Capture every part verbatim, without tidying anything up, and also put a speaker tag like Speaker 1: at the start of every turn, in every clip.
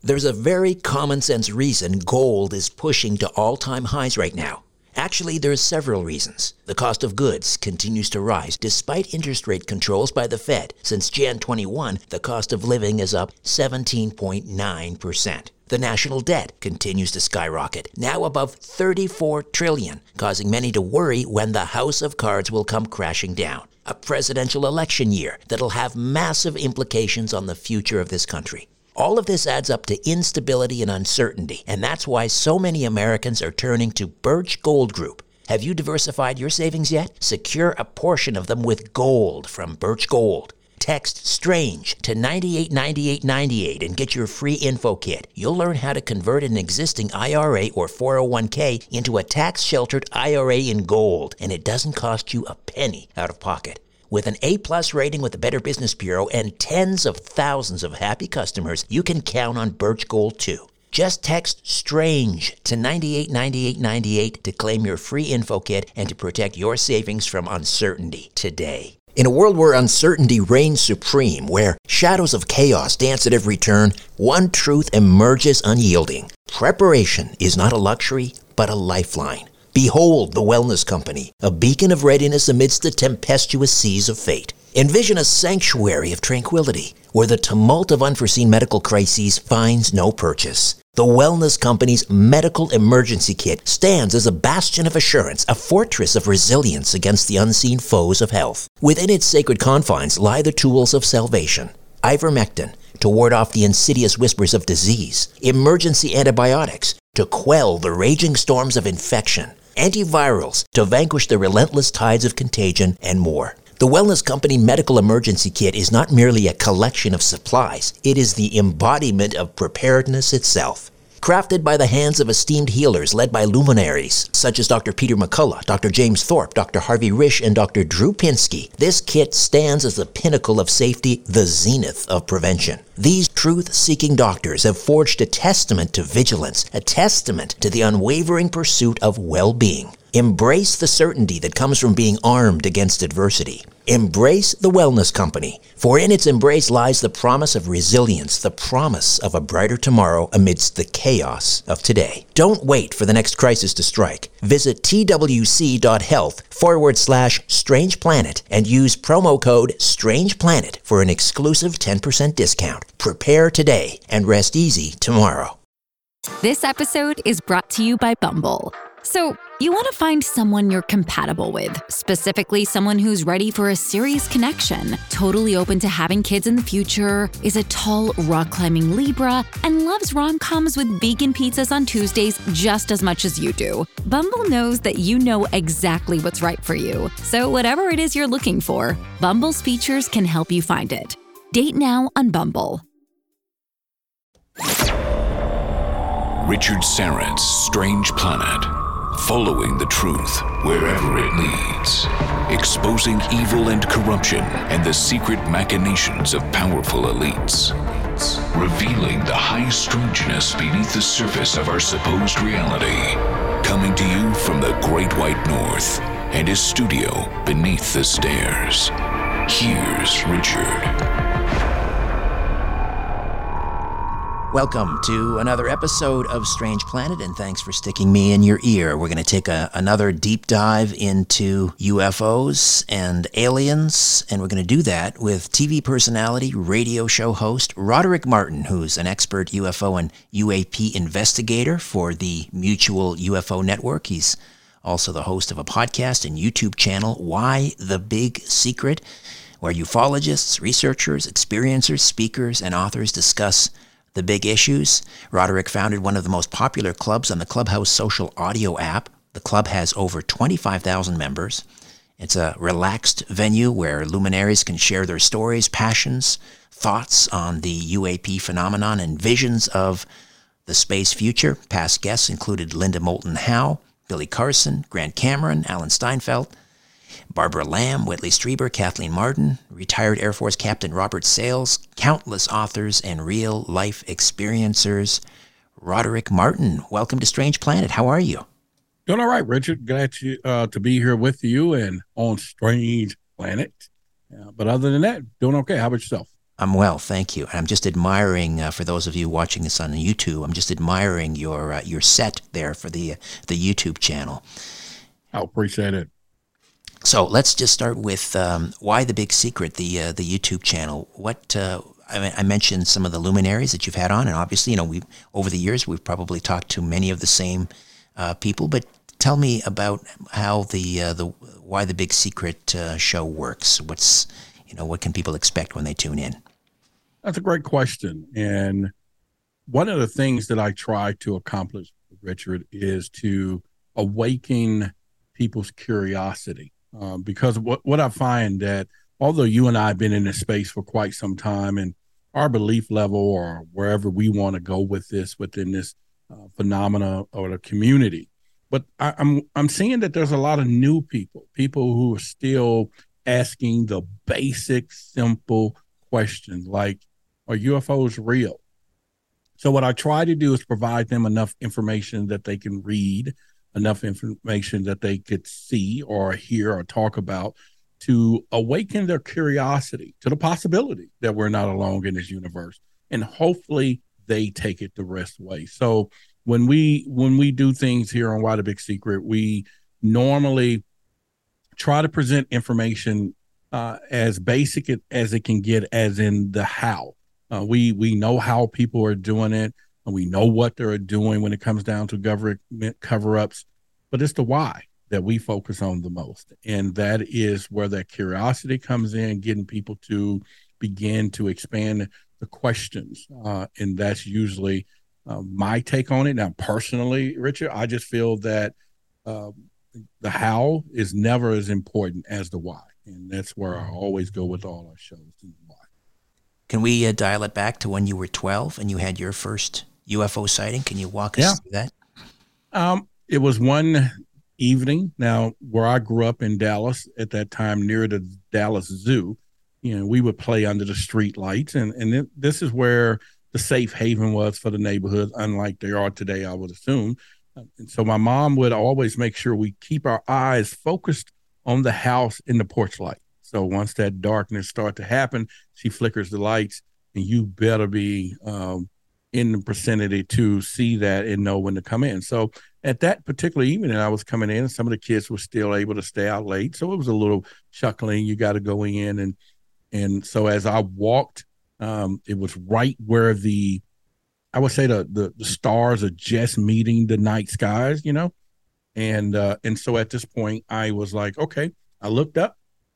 Speaker 1: There's a very common sense reason gold is pushing to all-time highs right now. Actually, there's several reasons. The cost of goods continues to rise despite interest rate controls by the Fed. Since January twenty-first, the cost of living is up seventeen point nine percent. The national debt continues to skyrocket, now above thirty-four trillion dollars, causing many to worry when the house of cards will come crashing down. A presidential election year that'll have massive implications on the future of this country. All of this adds up to instability and uncertainty, and that's why so many Americans are turning to Birch Gold Group. Have you diversified your savings yet? Secure a portion of them with gold from Birch Gold. Text STRANGE to ninety-eight ninety-eight ninety-eight and get your free info kit. You'll learn how to convert an existing I R A or four oh one k into a tax-sheltered I R A in gold, and it doesn't cost you a penny out of pocket. With an A-plus rating with the Better Business Bureau and tens of thousands of happy customers, you can count on Birch Gold too. Just text STRANGE to ninety-eight ninety-eight ninety-eight to claim your free info kit and to protect your savings from uncertainty today. In a world where uncertainty reigns supreme, where shadows of chaos dance at every turn, one truth emerges unyielding. Preparation is not a luxury, but a lifeline. Behold the Wellness Company, a beacon of readiness amidst the tempestuous seas of fate. Envision a sanctuary of tranquility, where the tumult of unforeseen medical crises finds no purchase. The Wellness Company's Medical Emergency Kit stands as a bastion of assurance, a fortress of resilience against the unseen foes of health. Within its sacred confines lie the tools of salvation. Ivermectin, to ward off the insidious whispers of disease. Emergency antibiotics, to quell the raging storms of infection. Antivirals, to vanquish the relentless tides of contagion, and more. The Wellness Company Medical Emergency Kit is not merely a collection of supplies. It is the embodiment of preparedness itself. Crafted by the hands of esteemed healers led by luminaries such as Doctor Peter McCullough, Doctor James Thorpe, Doctor Harvey Risch, and Doctor Drew Pinsky, this kit stands as the pinnacle of safety, the zenith of prevention. These truth-seeking doctors have forged a testament to vigilance, a testament to the unwavering pursuit of well-being. Embrace the certainty that comes from being armed against adversity. Embrace the Wellness Company, for in its embrace lies the promise of resilience, the promise of a brighter tomorrow amidst the chaos of today. Don't wait for the next crisis to strike. Visit twc.health forward slash Strange Planet and use promo code Strange Planet for an exclusive ten percent discount. Prepare today and rest easy tomorrow.
Speaker 2: This episode is brought to you by Bumble. So, you want to find someone you're compatible with, specifically someone who's ready for a serious connection, totally open to having kids in the future, is a tall, rock-climbing Libra, and loves rom-coms with vegan pizzas on Tuesdays just as much as you do. Bumble knows that you know exactly what's right for you. So whatever it is you're looking for, Bumble's features can help you find it. Date now on Bumble.
Speaker 3: Richard Syrett's Strange Planet. Following the truth wherever it leads. Exposing evil and corruption and the secret machinations of powerful elites. Revealing the high strangeness beneath the surface of our supposed reality. Coming to you from the Great White North and his studio beneath the stairs. Here's Richard.
Speaker 1: Welcome to another episode of Strange Planet, and thanks for sticking me in your ear. We're going to take a, another deep dive into U F Os and aliens, and we're going to do that with T V personality, radio show host Roderick Martin, who's an expert U F O and U A P investigator for the Mutual U F O Network. He's also the host of a podcast and YouTube channel, Why the Big Secret, where ufologists, researchers, experiencers, speakers, and authors discuss the big issues. Roderick founded one of the most popular clubs on the Clubhouse social audio app. The club has over twenty-five thousand members. It's a relaxed venue where luminaries can share their stories, passions, thoughts on the U A P phenomenon, and visions of the space future. Past guests included Linda Moulton Howe, Billy Carson, Grant Cameron, Alan Steinfeld, Barbara Lamb, Whitley Strieber, Kathleen Martin, retired Air Force Captain Robert Sales, countless authors and real-life experiencers. Roderick Martin, welcome to Strange Planet. How are you?
Speaker 4: Doing all right, Richard. Glad to, uh, to be here with you and on Strange Planet. Yeah, but other than that, doing okay. How about yourself?
Speaker 1: I'm well, thank you. I'm just admiring, uh, for those of you watching this on YouTube, I'm just admiring your uh, your set there for the uh, the YouTube channel.
Speaker 4: I appreciate it.
Speaker 1: So let's just start with um, why the big secret, the uh, the YouTube channel. What uh, I, I mentioned some of the luminaries that you've had on, and obviously, you know, we over the years we've probably talked to many of the same uh, people. But tell me about how the uh, the why the big secret uh, show works. What's you know what can people expect when they tune in?
Speaker 4: That's a great question. And one of the things that I try to accomplish, Richard, is to awaken people's curiosity. Uh, because what, what I find that although you and I have been in this space for quite some time, and our belief level or wherever we want to go with this within this uh, phenomena or the community, but I, I'm I'm seeing that there's a lot of new people, people who are still asking the basic, simple questions like, are U F Os real? So what I try to do is provide them enough information that they can read, enough information that they could see or hear or talk about to awaken their curiosity to the possibility that we're not alone in this universe. And hopefully they take it the rest way. So when we when we do things here on Why the Big Secret, we normally try to present information uh, as basic as it can get, as in the how. Uh, we we know how people are doing it, and we know what they're doing when it comes down to government cover-ups, but it's the why that we focus on the most. And that is where that curiosity comes in, getting people to begin to expand the questions. Uh, and that's usually uh, my take on it. Now, personally, Richard, I just feel that uh, the how is never as important as the why. And that's where I always go with all our shows. Why.
Speaker 1: Can we uh, dial it back to when you were twelve and you had your first U F O sighting? Can you walk us
Speaker 4: yeah.
Speaker 1: through that?
Speaker 4: Um, it was one evening. Now, where I grew up in Dallas at that time, near the Dallas Zoo, you know, we would play under the street lights. And, and it, this is where the safe haven was for the neighborhood, unlike they are today, I would assume. And so my mom would always make sure we keep our eyes focused on the house in the porch light. So once that darkness starts to happen, she flickers the lights, and you better be um, in the vicinity to see that and know when to come in. So at that particular evening, I was coming in, and some of the kids were still able to stay out late. So it was a little chuckling. You got to go in. And and so as I walked, um, it was right where the, I would say the, the the stars are just meeting the night skies, you know? And uh, and so at this point, I was like, okay, I looked up,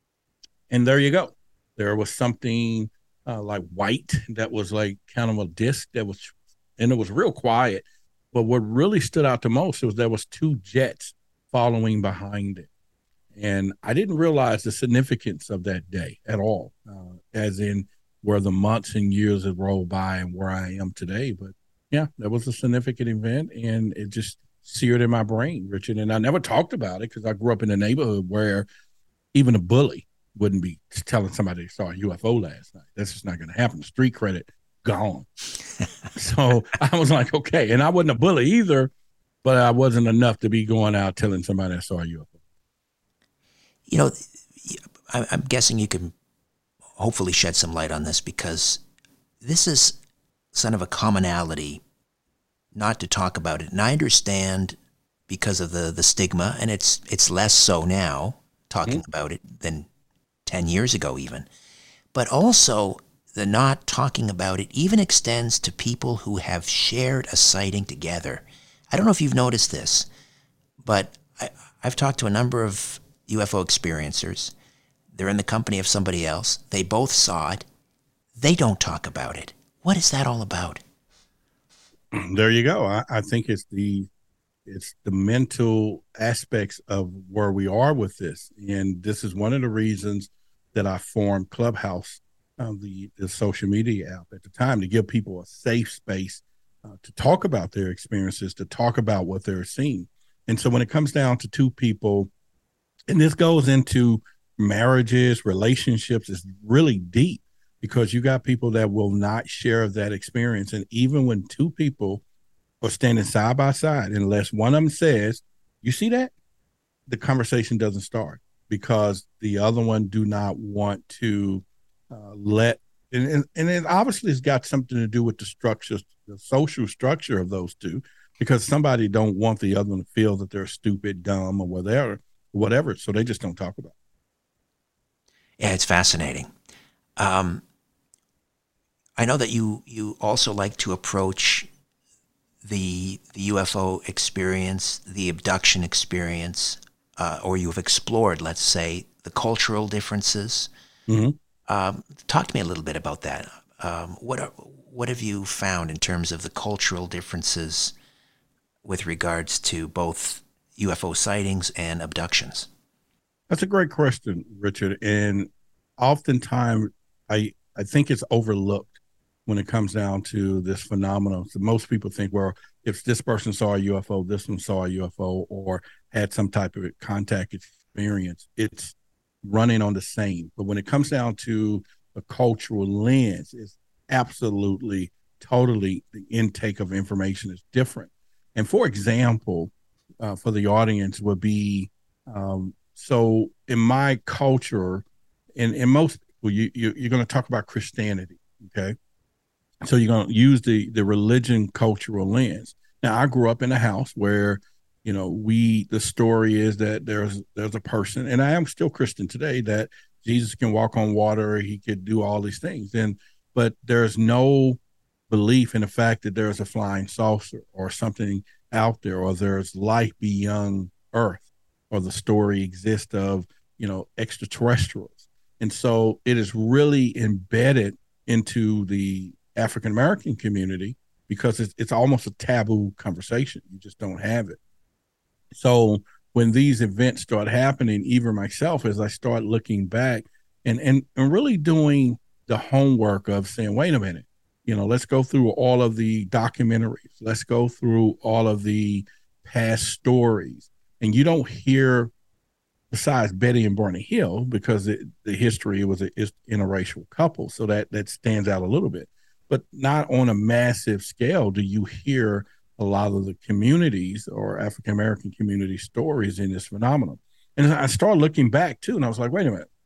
Speaker 4: and there you go. There was something uh, like white that was like kind of a disc that was, and it was real quiet. But what really stood out the most was there was two jets following behind it. And I didn't realize the significance of that day at all, uh, as in where the months and years have rolled by and where I am today. But yeah, that was a significant event, and it just seared in my brain, Richard. And I never talked about it because I grew up in a neighborhood where even a bully wouldn't be telling somebody they saw a U F O last night. That's just not going to happen. Street credit gone. So I was like, okay. And I wasn't a bully either, but I wasn't enough to be going out telling somebody I saw a U F O.
Speaker 1: You know, I'm guessing you can hopefully shed some light on this, because this is sort of a commonality not to talk about it. And I understand because of the, the stigma, and it's it's less so now talking mm-hmm. about it than ten years ago even. But also the not talking about it even extends to people who have shared a sighting together. I don't know if you've noticed this, but I, I've talked to a number of U F O experiencers. They're in the company of somebody else. They both saw it. They don't talk about it. What is that all about?
Speaker 4: There you go. I, I think it's the it's the mental aspects of where we are with this. And this is one of the reasons that I formed Clubhouse, uh, the, the social media app at the time, to give people a safe space uh, to talk about their experiences, to talk about what they're seeing. And so when it comes down to two people, and this goes into marriages, relationships, is really deep, because you got people that will not share that experience. And even when two people are standing side by side, unless one of them says, you see that, the conversation doesn't start, because the other one do not want to uh, let And, and, and it obviously has got something to do with the structure, the social structure of those two, because somebody don't want the other one to feel that they're stupid, dumb, or whatever, whatever. So they just don't talk about it.
Speaker 1: Yeah, it's fascinating. Um, I know that you you also like to approach the the U F O experience, the abduction experience, uh, or you've explored, let's say, the cultural differences.
Speaker 4: Mm-hmm.
Speaker 1: Um, talk to me a little bit about that. Um, what are, what have you found in terms of the cultural differences with regards to both U F O sightings and abductions?
Speaker 4: That's a great question, Richard. And oftentimes, I I think it's overlooked when it comes down to this phenomenon. So most people think, well, if this person saw a U F O, this one saw a U F O, or had some type of contact experience, it's running on the same. But when it comes down to a cultural lens, it's absolutely, totally, the intake of information is different. And for example, uh, for the audience would be, um, so in my culture, and in most people, you, you, you're going to talk about Christianity, okay? So you're going to use the the religion cultural lens. Now, I grew up in a house where, you know, we, the story is that there's there's a person, and I am still Christian today, that Jesus can walk on water, he could do all these things. And, but there's no belief in the fact that there's a flying saucer or something out there, or there's life beyond Earth, or the story exists of, you know, extraterrestrials. And so it is really embedded into the African-American community because it's, it's almost a taboo conversation. You just don't have it. So when these events start happening, even myself, as I start looking back and, and, and really doing the homework of saying, wait a minute, you know, let's go through all of the documentaries. Let's go through all of the past stories. And you don't hear, besides Betty and Barney Hill, because it, the history it was an interracial couple. So that, that stands out a little bit. But not on a massive scale do you hear a lot of the communities or African-American community stories in this phenomenon. And I started looking back too, and I was like, wait a minute,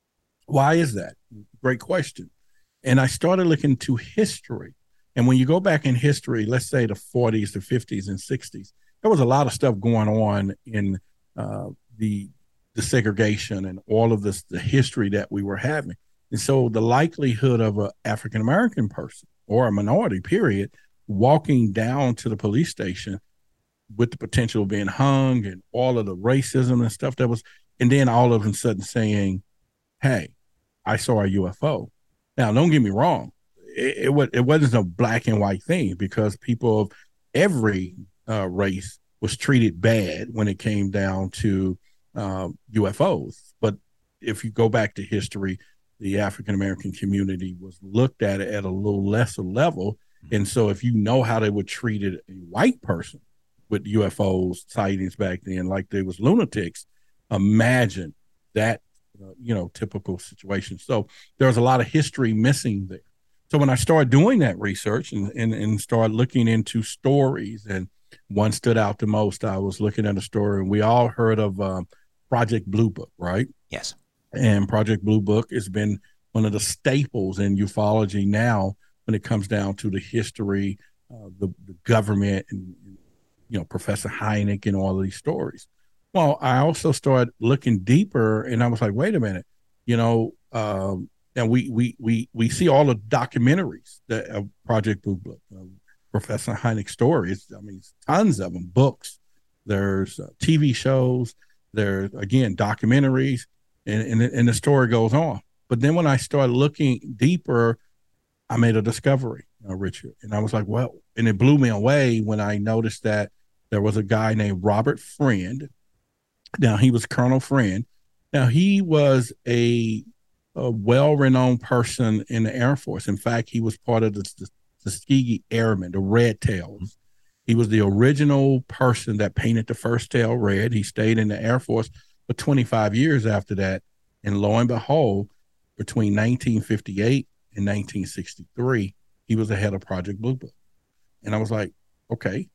Speaker 4: why is that? Great question. And I started looking to history. And when you go back in history, let's say the forties, the fifties, and sixties, there was a lot of stuff going on in uh, the the segregation and all of this, the history that we were having. And so the likelihood of an African-American person or a minority, period, walking down to the police station with the potential of being hung and all of the racism and stuff that was, and then all of a sudden saying, hey, I saw a U F O. Now, don't get me wrong. It, it, was, it wasn't a black and white thing, because people of every uh, race was treated bad when it came down to uh, U F Os. But if you go back to history, the African-American community was looked at it at a little lesser level. And so if you know how they would treat a white person with U F Os sightings back then, like they was lunatics, imagine that, uh, you know, typical situation. So there's a lot of history missing there. So when I started doing that research and, and, and started looking into stories, and one stood out the most, I was looking at a story, and we all heard of um, Project Blue Book, right?
Speaker 1: Yes. And
Speaker 4: Project Blue Book has been one of the staples in ufology now when it comes down to the history, uh, the, the government, and, you know, Professor Hynek and all of these stories. Well, I also started looking deeper, and I was like, wait a minute, you know, um, and we we we we see all the documentaries that uh, Project Blue Book, uh, Professor Hynek stories. I mean, tons of them, books. There's uh, T V shows. There's, again, documentaries. And, and, and the story goes on. But then when I started looking deeper, I made a discovery, uh, Richard. And I was like, well, and it blew me away when I noticed that there was a guy named Robert Friend. Now, he was Colonel Friend. Now, he was a, a well-renowned person in the Air Force. In fact, he was part of the, the Tuskegee Airmen, the Red Tails. He was the original person that painted the first tail red. He stayed in the Air Force for twenty-five years after that. And lo and behold, between nineteen fifty-eight and nineteen sixty-three, he was the head of Project Blue Book. And I was like, okay,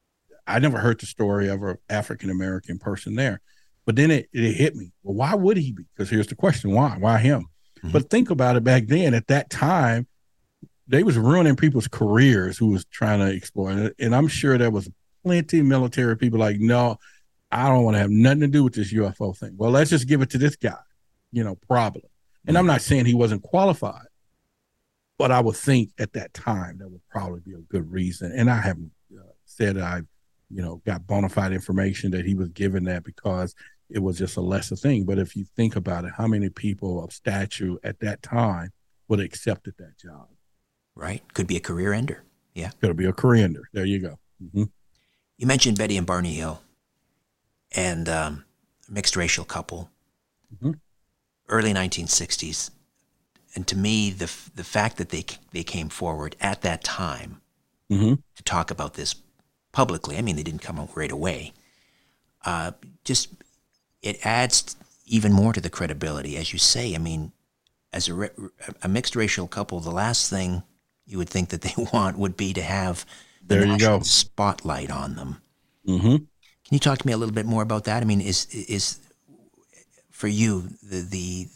Speaker 4: I never heard the story of an African-American person there. But then it, it hit me. Well, why would he be? Because here's the question, why? Why him? Mm-hmm. But think about it back then. At that time, they was ruining people's careers who was trying to explore it. And I'm sure there was plenty of military people like, no, I don't want to have nothing to do with this U F O thing. Well, let's just give it to this guy, you know, probably. And mm-hmm. I'm not saying he wasn't qualified, but I would think at that time that would probably be a good reason. And I haven't uh, said I, you know, got bona fide information that he was given that because it was just a lesser thing. But if you think about it, how many people of stature at that time would have accepted that job?
Speaker 1: Right. Could be a career ender. Yeah.
Speaker 4: Could be a career ender. There you go. Mm-hmm.
Speaker 1: You mentioned Betty and Barney Hill and um, a mixed racial couple, mm-hmm. early nineteen sixties. And to me, the the fact that they they came forward at that time mm-hmm. to talk about this publicly, I mean, they didn't come out right away, uh, just it adds even more to the credibility. As you say, I mean, as a, re- a mixed racial couple, the last thing you would think that they want would be to have the
Speaker 4: there
Speaker 1: national spotlight on them.
Speaker 4: Mm-hmm.
Speaker 1: Can you talk to me a little bit more about that? I mean, is is for you the the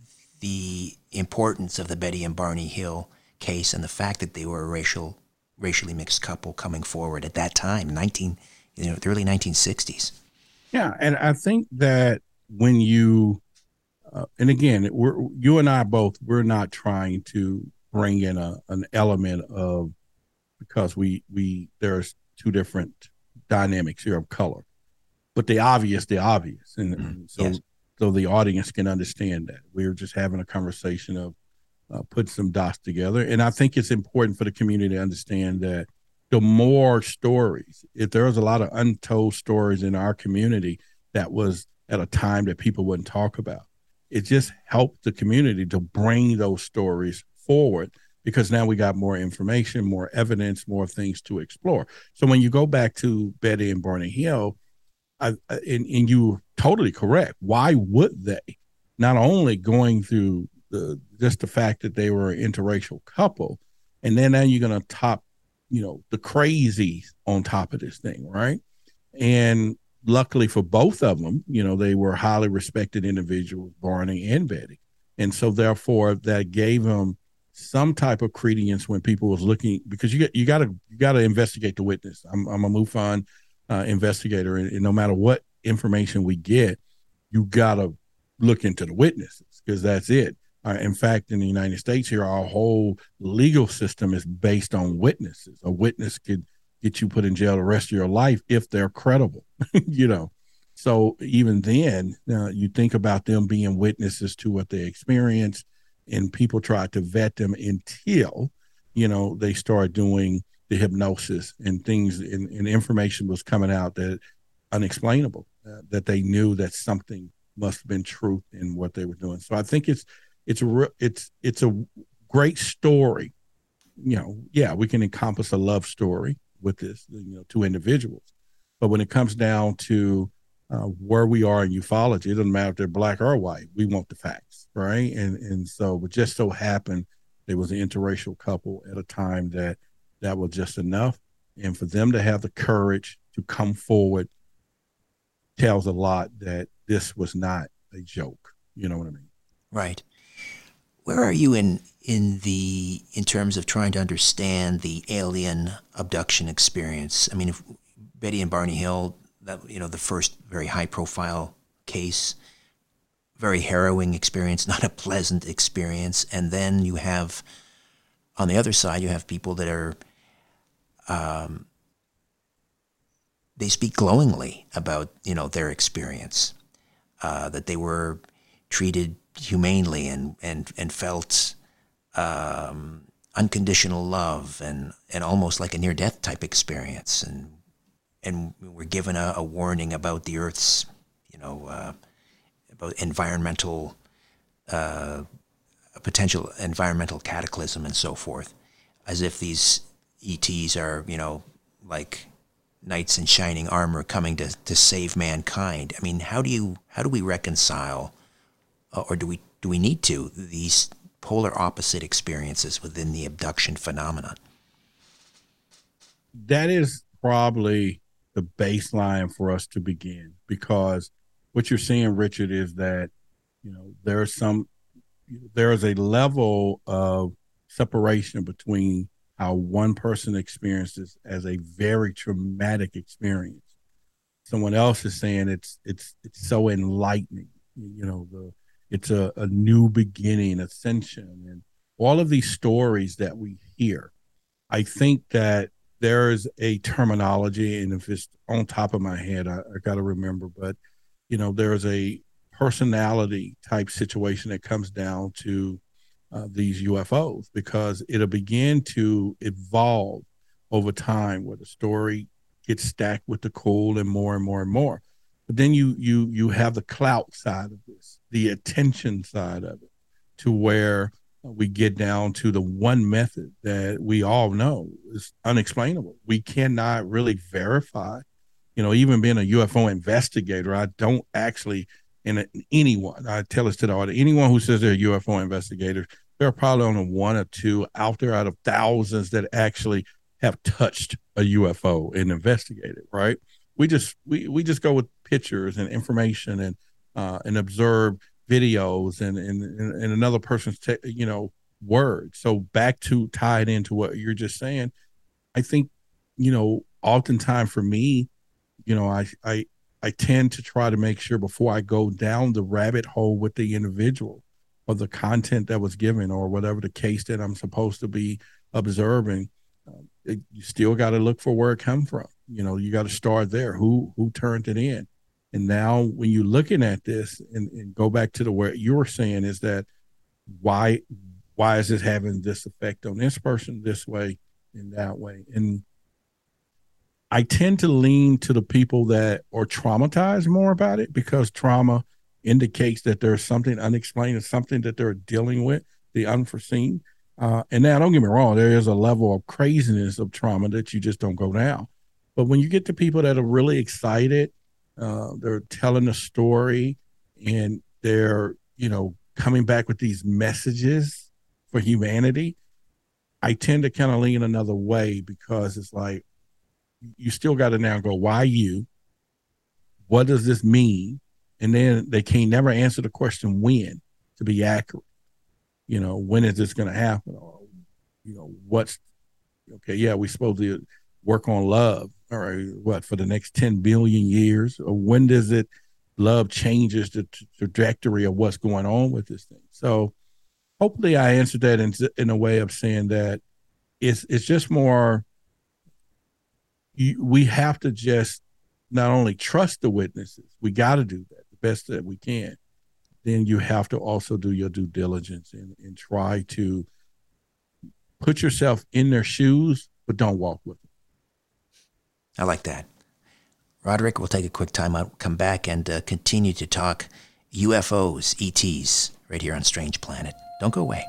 Speaker 1: the importance of the Betty and Barney Hill case and the fact that they were a racial racially mixed couple coming forward at that time, nineteen you know the early nineteen sixties.
Speaker 4: Yeah, and I think that when you uh, and again, we're you and I both we're not trying to bring in a an element of because we we there's two different dynamics here of color, but the obvious the obvious and, mm-hmm. and so yes. so the audience can understand that we're just having a conversation of uh, putting some dots together. And I think it's important for the community to understand that the more stories, if there was a lot of untold stories in our community that was at a time that people wouldn't talk about, it just helped the community to bring those stories forward because now we got more information, more evidence, more things to explore. So when you go back to Betty and Barney Hill, I, and, and you're totally correct. Why would they? Not only going through the just the fact that they were an interracial couple, and then now you're going to top, you know, the crazy on top of this thing, right? And luckily for both of them, you know, they were highly respected individuals, Barney and Betty, and so therefore that gave them some type of credence when people was looking because you got you got to you got to investigate the witness. I'm I'm a MUFON uh, investigator, and, and no matter what information we get, you got to look into the witnesses because that's it. Uh, in fact, in the United States here, our whole legal system is based on witnesses. A witness could get you put in jail the rest of your life if they're credible, you know. So even then, uh, you think about them being witnesses to what they experienced, and people tried to vet them until, you know, they started doing the hypnosis and things, and, and information was coming out that unexplainable, uh, that they knew that something must have been truth in what they were doing. So I think it's it's a re- it's it's a great story. You know, yeah, we can encompass a love story with this, you know, two individuals, but when it comes down to uh, where we are in ufology, it doesn't matter if they're black or white. We want the facts, right? And and so it just so happened there was an interracial couple at a time that that was just enough, and for them to have the courage to come forward tells a lot that this was not a joke. You know what I mean?
Speaker 1: Right. Where are you in in the in terms of trying to understand the alien abduction experience? I mean, if Betty and Barney Hill, that you know, the first very high profile case, very harrowing experience, not a pleasant experience, and then you have on the other side you have people that are um, they speak glowingly about, you know, their experience, uh, that they were treated humanely and and and felt um, unconditional love and and almost like a near death type experience, and and were given a, a warning about the Earth's, you know, uh, about environmental uh, potential environmental cataclysm and so forth, as if these E Ts are, you know, like knights in shining armor coming to, to save mankind. I mean, how do you how do we reconcile, uh, or do we do we need to, these polar opposite experiences within the abduction phenomenon?
Speaker 4: That is probably the baseline for us to begin, because what you're seeing, Richard, is that, you know, there are some there is a level of separation between how one person experiences as a very traumatic experience. Someone else is saying it's it's it's so enlightening. You know, the it's a, a new beginning, ascension, and all of these stories that we hear. I think that there's a terminology, and if it's on top of my head, I, I got to remember, but, you know, there's a personality type situation that comes down to uh, these U F Os, because it'll begin to evolve over time where the story gets stacked with the cool and more and more and more. But then you you you have the clout side of this, the attention side of it, to where we get down to the one method that we all know is unexplainable. We cannot really verify. You know, even being a U F O investigator, I don't actually, and anyone, I tell this to the audience, anyone who says they're a U F O investigator, there are probably only one or two out there out of thousands that actually have touched a U F O and investigated, right? We just we we just go with pictures and information and uh, and observe videos and and and another person's te- you know words. So back to tie it into what you're just saying, I think, you know, oftentimes for me, you know, I I I tend to try to make sure before I go down the rabbit hole with the individual or the content that was given or whatever the case that I'm supposed to be observing, um, it, you still got to look for where it come from. You know, you got to start there. Who who turned it in? And now when you're looking at this and, and go back to the what you were saying is that why why is it having this effect on this person this way and that way? And I tend to lean to the people that are traumatized more about it, because trauma indicates that there's something unexplained, something that they're dealing with, the unforeseen. Uh, and now, don't get me wrong, there is a level of craziness of trauma that you just don't go down. But when you get to people that are really excited, uh, they're telling a story and they're, you know, coming back with these messages for humanity, I tend to kind of lean another way, because it's like, you still got to now go, why you? What does this mean? And then they can never answer the question when to be accurate. You know, when is this going to happen? Or, you know, what's, okay, yeah, we're supposed to work on love, or what, for the next ten billion years? Or when does it, love changes the t- trajectory of what's going on with this thing? So hopefully I answered that in, in a way of saying that it's, it's just more, you, we have to just not only trust the witnesses, we got to do that the best that we can. Then you have to also do your due diligence and, and try to put yourself in their shoes, but don't walk with them.
Speaker 1: I like that. Roderick, we'll take a quick time out, come back, and uh, continue to talk U F Os, E Ts, right here on Strange Planet. Don't go away.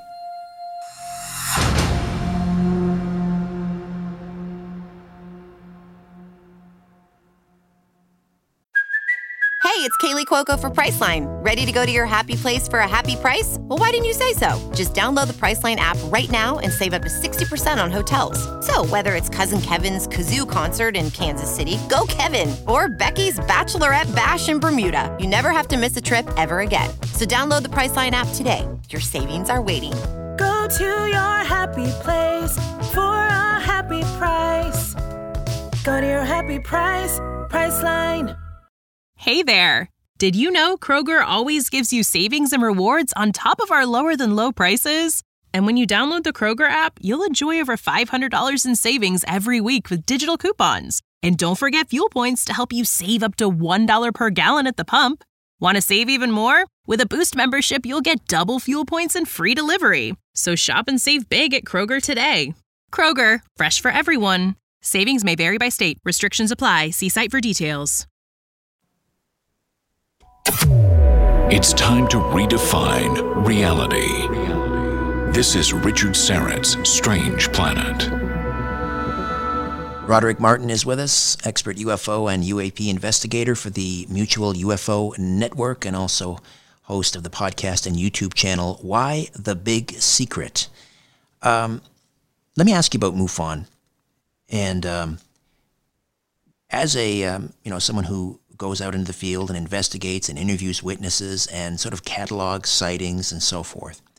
Speaker 5: Hey, it's Kaylee Cuoco for Priceline. Ready to go to your happy place for a happy price? Well, why didn't you say so? Just download the Priceline app right now and save up to sixty percent on hotels. So whether it's Cousin Kevin's Kazoo Concert in Kansas City, go Kevin, or Becky's Bachelorette Bash in Bermuda, you never have to miss a trip ever again. So download the Priceline app today. Your savings are waiting.
Speaker 6: Go to your happy place for a happy price. Go to your happy price, Priceline.
Speaker 7: Hey there! Did you know Kroger always gives you savings and rewards on top of our lower-than-low prices? And when you download the Kroger app, you'll enjoy over five hundred dollars in savings every week with digital coupons. And don't forget fuel points to help you save up to one dollar per gallon at the pump. Want to save even more? With a Boost membership, you'll get double fuel points and free delivery. So shop and save big at Kroger today. Kroger, fresh for everyone. Savings may vary by state. Restrictions apply. See site for details.
Speaker 3: It's time to redefine reality. This is Richard Syrett's Strange Planet.
Speaker 1: Roderick Martin is with us, expert U F O and U A P investigator for the Mutual U F O Network, and also host of the podcast and YouTube channel, Why the Big Secret. Um, let me ask you about MUFON. And um, as a, um, you know, someone who goes out into the field and investigates and interviews witnesses and sort of catalogs sightings and so forth,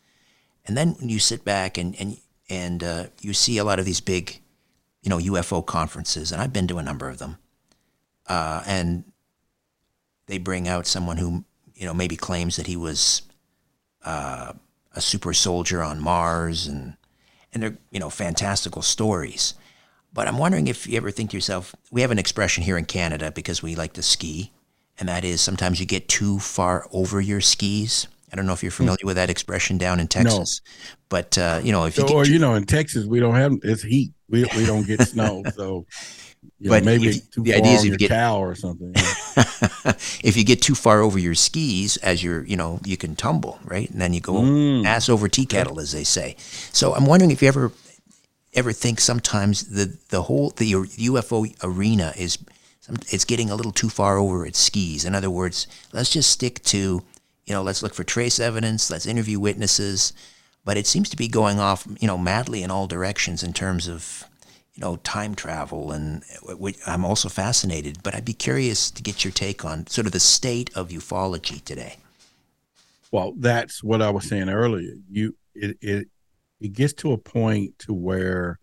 Speaker 1: And then when you sit back and and and uh, you see a lot of these big, you know, U F O conferences, and I've been to a number of them, uh, and they bring out someone who, you know, maybe claims that he was uh, a super soldier on Mars, and and they're, you know, fantastical stories. But I'm wondering if you ever think to yourself, we have an expression here in Canada because we like to ski, and that is sometimes you get too far over your skis. I don't know if you're familiar with that expression down in Texas, no. but uh, you know, if you
Speaker 4: so,
Speaker 1: get
Speaker 4: or
Speaker 1: too,
Speaker 4: you know, in Texas we don't have it's heat. We we don't get snow, so you
Speaker 1: but
Speaker 4: know, maybe
Speaker 1: if,
Speaker 4: too
Speaker 1: the
Speaker 4: far
Speaker 1: idea is
Speaker 4: on
Speaker 1: if
Speaker 4: your
Speaker 1: you get
Speaker 4: cow or something.
Speaker 1: if you get too far over your skis, as you're, you know, you can tumble, right, and then you go mm. ass over tea kettle, as they say. So I'm wondering if you ever ever think sometimes the the whole the U F O arena is it's getting a little too far over its skis. In other words, let's just stick to, you know, let's look for trace evidence, let's interview witnesses, but it seems to be going off, you know, madly in all directions in terms of, you know, time travel, and I'm also fascinated, but I'd be curious to get your take on sort of the state of ufology today.
Speaker 4: Well, that's what I was saying earlier. You, it, it, it gets to a point to where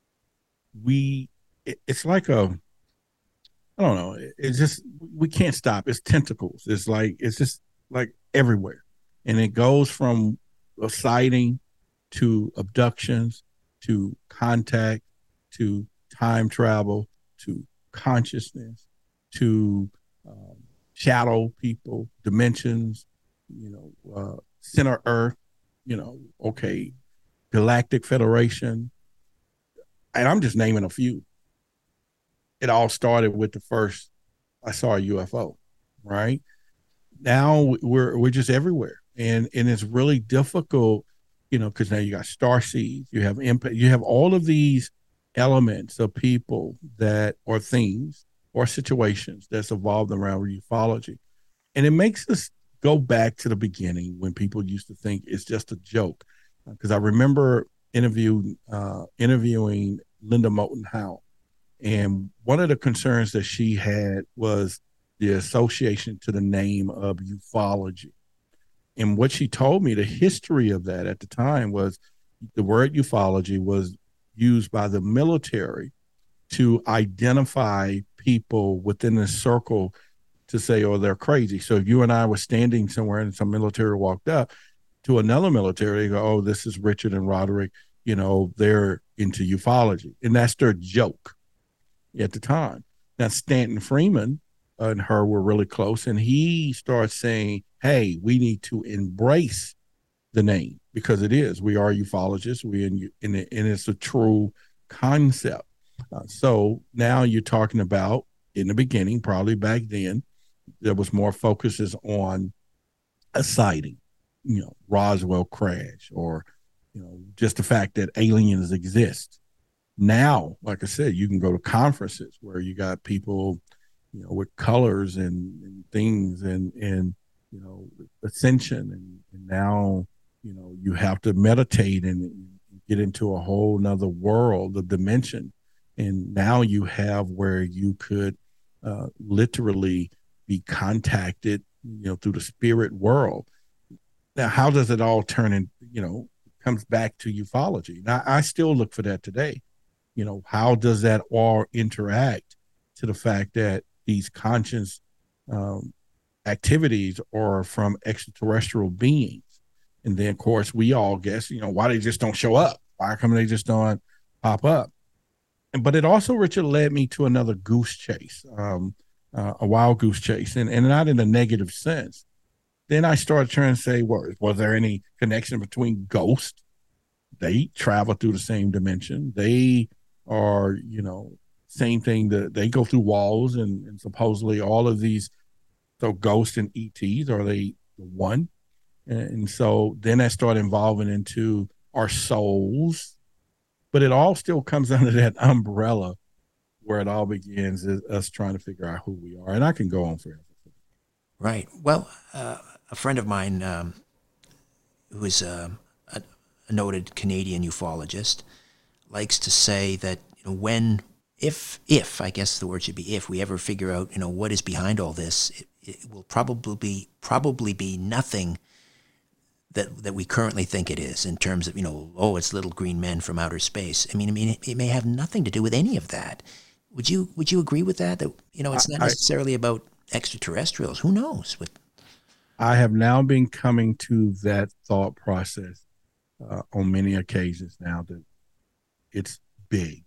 Speaker 4: we, it, it's like a, I don't know, it, it's just, we can't stop. It's tentacles. It's like, it's just like everywhere. And it goes from a sighting to abductions, to contact, to time travel, to consciousness, to um, shadow people, dimensions, you know, uh, center Earth, you know, okay, Galactic Federation. And I'm just naming a few. It all started with the first, I saw a U F O, right? Now we're we're just everywhere. And and it's really difficult, you know, because now you got starseeds, you have impact, you have all of these elements of people that, or things, or situations that's evolved around ufology. And it makes us go back to the beginning when people used to think it's just a joke. Because I remember interview, uh, interviewing Linda Moulton Howe. And one of the concerns that she had was the association to the name of ufology. And what she told me, the history of that at the time was the word ufology was used by the military to identify people within the circle to say, oh, they're crazy. So if you and I were standing somewhere and some military walked up to another military, they go, oh, this is Richard and Roderick, you know, they're into ufology. And that's their joke at the time. Now, Stanton Freeman and her were really close, and he starts saying, hey, we need to embrace the name, because it is. We are ufologists. We in, in it, and it's a true concept. Uh, so now you're talking about, in the beginning, probably back then, there was more focuses on a sighting, you know, Roswell crash, or, you know, just the fact that aliens exist. Now, like I said, you can go to conferences where you got people, you know, with colors and, and things, and, and, you know, ascension. And, and now, you know, you have to meditate and, and get into a whole nother world, a dimension. And now you have where you could uh, literally be contacted, you know, through the spirit world. Now, how does it all turn in, you know, comes back to ufology. Now, I still look for that today. You know, how does that all interact to the fact that these conscious um, activities are from extraterrestrial beings? And then, of course, we all guess, you know, why they just don't show up? Why come they just don't pop up? And, but it also, Richard, led me to another goose chase, um, uh, a wild goose chase, and, and not in a negative sense. Then I started trying to say, well, was there any connection between ghosts? They travel through the same dimension. They are, you know, same thing, that they go through walls, and, and supposedly all of these, so ghosts and E Ts, are they one? And, and so then I started involving into our souls, but it all still comes under that umbrella where it all begins, is us trying to figure out who we are. And I can go on forever.
Speaker 1: Right. Well, uh, a friend of mine um, who is uh, a, a noted Canadian ufologist likes to say that, you know, when, if, if, I guess the word should be if, we ever figure out, you know, what is behind all this, it, it will probably be, probably be nothing that that we currently think it is in terms of, you know, oh, it's little green men from outer space. I mean, I mean, it, it may have nothing to do with any of that. Would you would you agree with that? That, you know, it's not
Speaker 4: I,
Speaker 1: necessarily about extraterrestrials. Who knows? What
Speaker 4: I have now been coming to that thought process uh, on many occasions now, that it's big.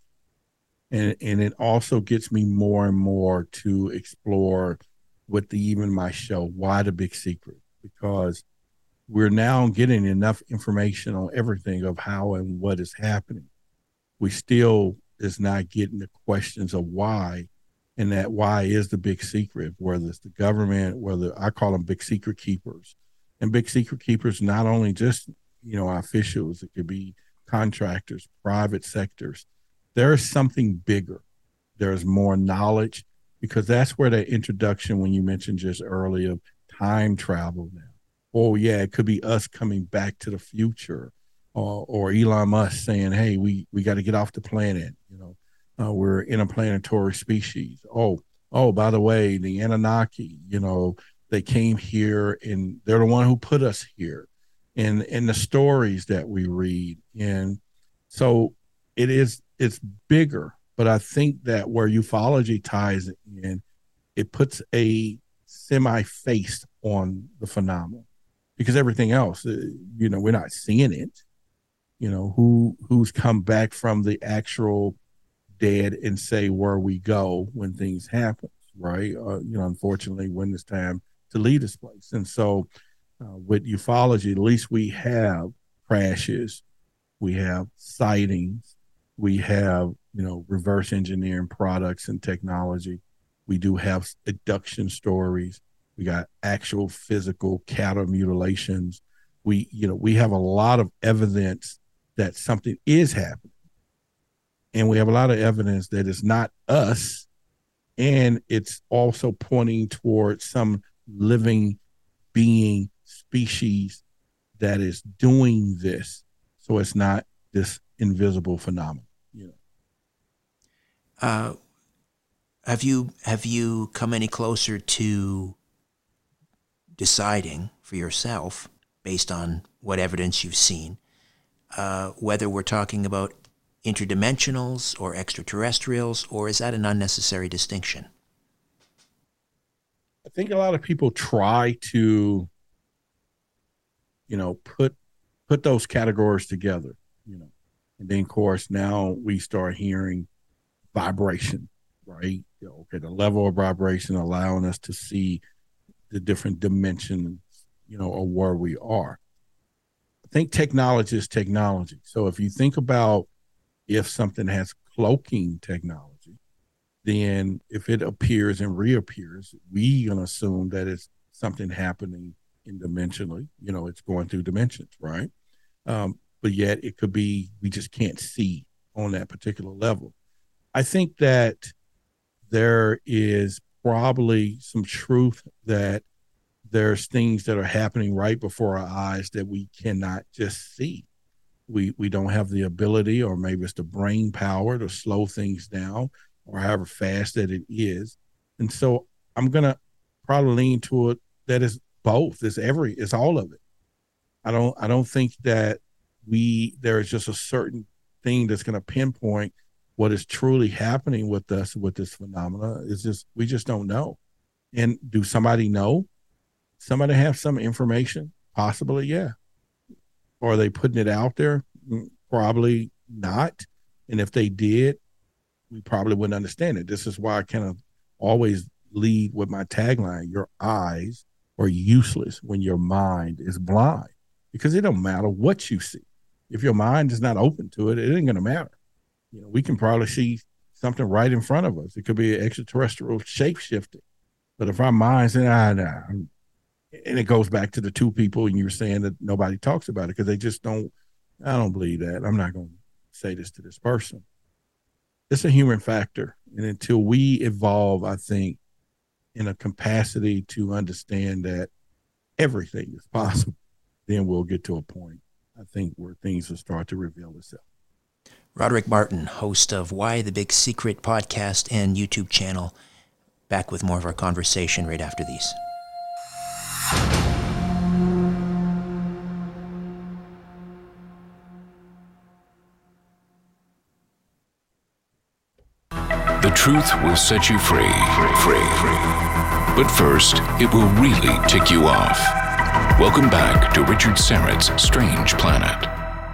Speaker 4: And and it also gets me more and more to explore with the, even my show, Why the Big Secret? Because we're now getting enough information on everything of how and what is happening. We still is not getting the questions of why, and that why is the big secret, whether it's the government, whether I call them big secret keepers. And big secret keepers, not only just, you know, our officials, it could be contractors, private sectors. There is something bigger. There's more knowledge, because that's where that introduction, when you mentioned just earlier, time travel now. Oh, yeah, it could be us coming back to the future, or, or Elon Musk saying, hey, we, we got to get off the planet. You know, uh, we're interplanetary species. Oh, oh, by the way, the Anunnaki, you know, they came here and they're the one who put us here. And, and the stories that we read. And so it is, it's bigger, but I think that where ufology ties in, it puts a semi-face on the phenomenon, because everything else, you know, we're not seeing it. You know, who who's come back from the actual dead and say where we go when things happen, right? Uh, you know, unfortunately, when it's time to leave this place. And so uh, with ufology, at least we have crashes, we have sightings, we have, you know, reverse engineering products and technology. We do have abduction stories. We got actual physical cattle mutilations. We, you know, we have a lot of evidence that something is happening. And we have a lot of evidence that it's not us. And it's also pointing towards some living being species that is doing this. So it's not this invisible phenomenon. You know.
Speaker 1: Uh, have you have you come any closer to deciding for yourself, based on what evidence you've seen, uh, whether we're talking about interdimensionals or extraterrestrials, or is that an unnecessary distinction?
Speaker 4: I think a lot of people try to, you know, put put those categories together, you know, and then of course now we start hearing vibration, right? You know, okay, the level of vibration allowing us to see the different dimensions, you know, of where we are. I think technology is technology. So if you think about if something has cloaking technology, then if it appears and reappears, we gonna assume that it's something happening in dimensionally, you know, it's going through dimensions, right? Um, but yet it could be, we just can't see on that particular level. I think that there is probably some truth that there's things that are happening right before our eyes that we cannot just see. We we don't have the ability, or maybe it's the brain power to slow things down, or however fast that it is. And so I'm gonna probably lean to it that is both. It's every it's all of it. I don't I don't think that we there is just a certain thing that's gonna pinpoint what is truly happening with us with this phenomena. It's just we just don't know. And do somebody know? Somebody have some information? Possibly, yeah. Or are they putting it out there? Probably not. And if they did, we probably wouldn't understand it. This is why I kind of always lead with my tagline: your eyes are useless when your mind is blind, because it don't matter what you see. If your mind is not open to it, it ain't going to matter. You know, we can probably see something right in front of us. It could be an extraterrestrial shape-shifting. But if our mind's in, ah, nah, and it goes back to the two people, and you're saying that nobody talks about it because they just don't, I don't believe that. I'm not going to say this to this person. It's a human factor. And until we evolve, I think, in a capacity to understand that everything is possible, then we'll get to a point, I think, where things will start to reveal itself.
Speaker 1: Roderick Martin, host of Why the Big Secret podcast and YouTube channel. Back with more of our conversation right after these.
Speaker 3: truth will set you free. Free. But first, it will really tick you off. Welcome back to Richard Syrett's Strange Planet.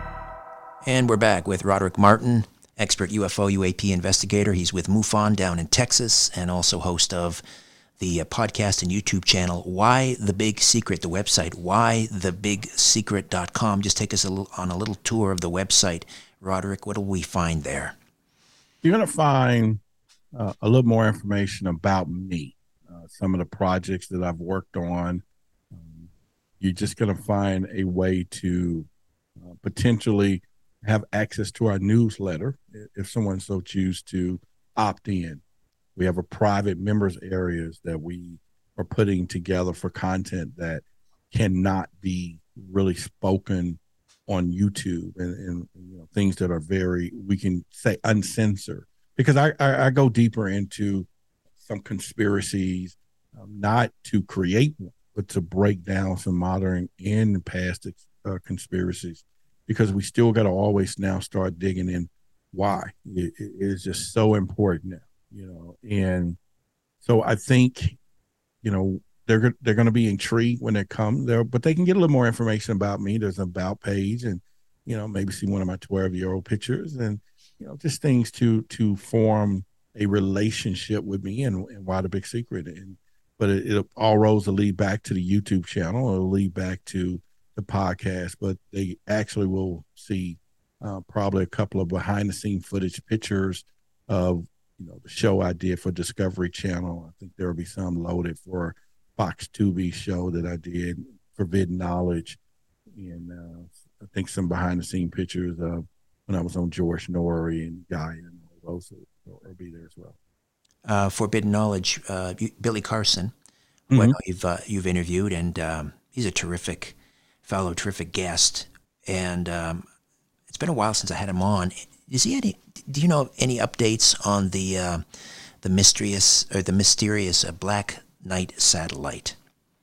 Speaker 1: And we're back with Roderick Martin, expert U F O U A P investigator. He's with MUFON down in Texas and also host of the uh, podcast and YouTube channel, Why the Big Secret, the website, why the big secret dot com. Just take us a little, on a little tour of the website. Roderick, what will we find there?
Speaker 4: You're going to find uh, a little more information about me, uh, some of the projects that I've worked on. Um, you're just going to find a way to uh, potentially have access to our newsletter if someone so chooses to opt in. We have a private members areas that we are putting together for content that cannot be really spoken on YouTube and, and you know, things that are very, we can say uncensored, because I, I, I go deeper into some conspiracies, um, not to create one, but to break down some modern and past uh, conspiracies, because we still got to always now start digging in why. It, it is just so important now, you know, and so I think, you know, they're they're going to be intrigued when they come there, but they can get a little more information about me. There's an about page, and you know, maybe see one of my twelve year old pictures, and you know, just things to to form a relationship with me and, and Why the Big Secret. And but it, it all roads will lead back to the YouTube channel. It'll lead back to the podcast, but they actually will see uh, probably a couple of behind the scene footage pictures of you know the show I did for Discovery Channel. I think there will be some loaded for Fox two B show that I did, Forbidden Knowledge, and uh, I think some behind the scene pictures of when I was on George Norrie and Guy and all those will, will be there as well.
Speaker 1: Uh, Forbidden Knowledge, uh, Billy Carson, who mm-hmm. I know you've uh, you've interviewed, and um, he's a terrific fellow, terrific guest. And um, it's been a while since I had him on. Is he any? Do you know any updates on the uh, the mysterious or the mysterious uh, Black Knight satellite?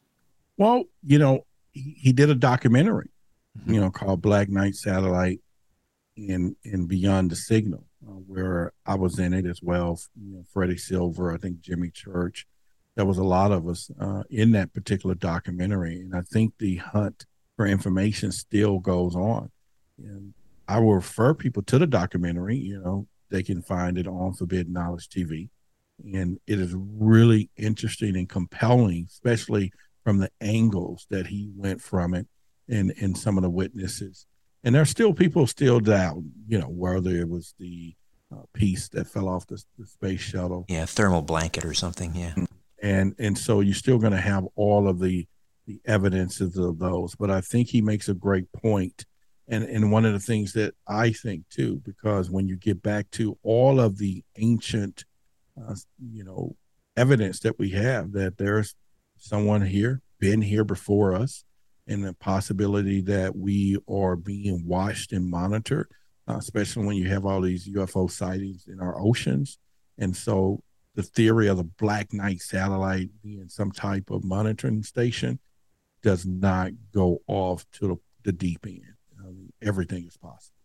Speaker 4: Well, you know, he, he did a documentary, mm-hmm. you know, called Black Knight Satellite and and Beyond the Signal, uh, where I was in it as well. You know, Freddie Silver, I think Jimmy Church. There was a lot of us uh, in that particular documentary, and I think the hunt for information still goes on. And I will refer people to the documentary. You know, they can find it on Forbidden Knowledge T V. And it is really interesting and compelling, especially from the angles that he went from it and, and some of the witnesses. And there's still people still doubt, you know, whether it was the uh, piece that fell off the, the space shuttle.
Speaker 1: Yeah, thermal blanket or something, yeah.
Speaker 4: And and so you're still going to have all of the, the evidences of those. But I think he makes a great point. And, and one of the things that I think, too, because when you get back to all of the ancient Uh, you know, evidence that we have that there's someone here, been here before us, and the possibility that we are being watched and monitored, uh, especially when you have all these U F O sightings in our oceans. And so the theory of the Black Knight satellite being some type of monitoring station does not go off to the, the deep end. Um, everything is possible.